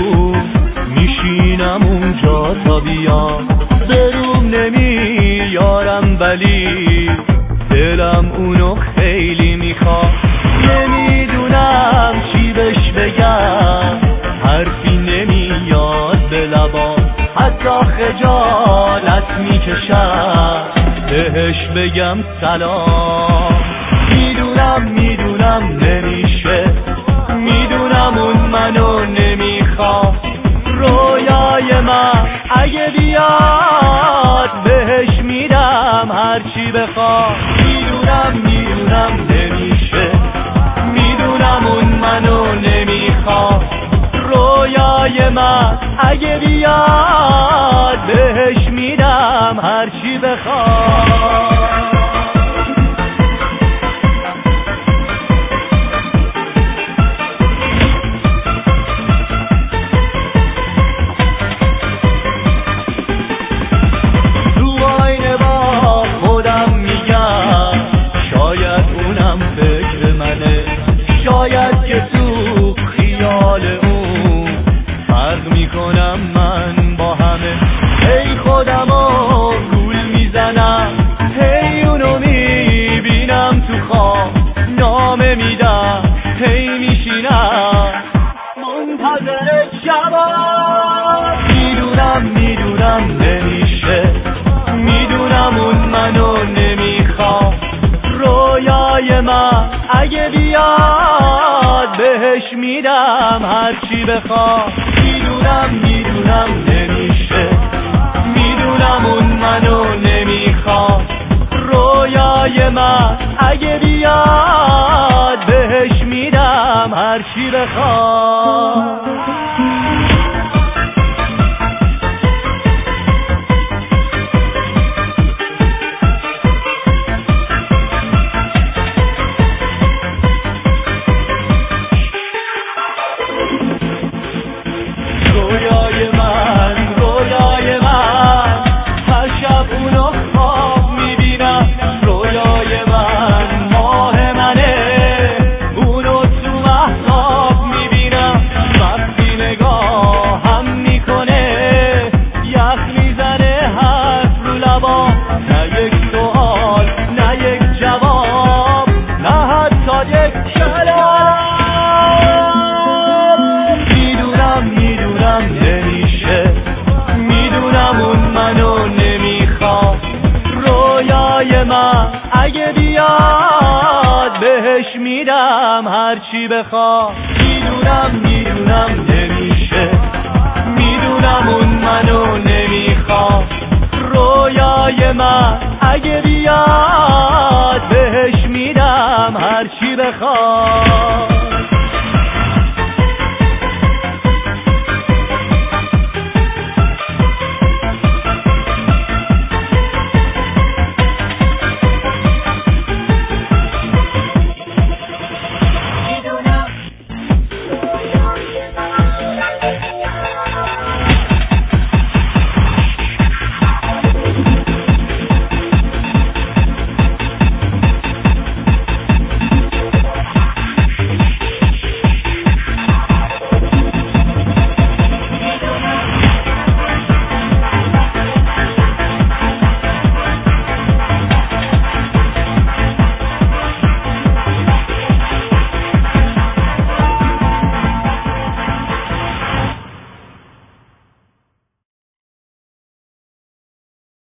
میشینم اونجا تا بیام، بروم نمیارم ولی دلم اونو خیلی میخواد. نمیدونم چی بهش بگم، حرفی نمیاد به لبام، حتی خجالت میکشم بهش بگم سلام. میدونم نمیشه، میدونم اون منو نمیخواد. رویای من اگه بیاد بهش میدم هرچی بخواد. میدونم نمیشه، میدونم اون منو نمیخواد. رویای من اگه بیاد بهش میدم هرچی بخواد. شاید که تو خیال اون فرق میکنم من با همه. هی خودمو گول میزنم، هی اونو میبینم تو خواب، نامه میدم، هی میشینم منتظر شبا. میدونم نمیشه، میدونم اون منو نمیخواد. رویای من اگه بیاد بهش میدم هرچی بخواد. میدونم نمیشه، میدونم اون منو نمیخواد. رویای من اگه بیاد بهش میدم هرچی بخواد. رویای من هر شب اونو خواب میبینم. رویای من ماه منه، اونو تو محتاب میبینم. وقتی نگاهم میکنه یخ میزنه حرف رو لبا. نه یک سوال، نه یک جواب، نه حتی یک کلام. میدونم نمیشه، میدونم اون منو نمیخواد. رویای من اگه بیاد بهش میدم هرچی بخواد. میدونم نمیشه، میدونم اون منو نمیخواد. رویای من اگه بیاد بهش میدم هرچی بخواد.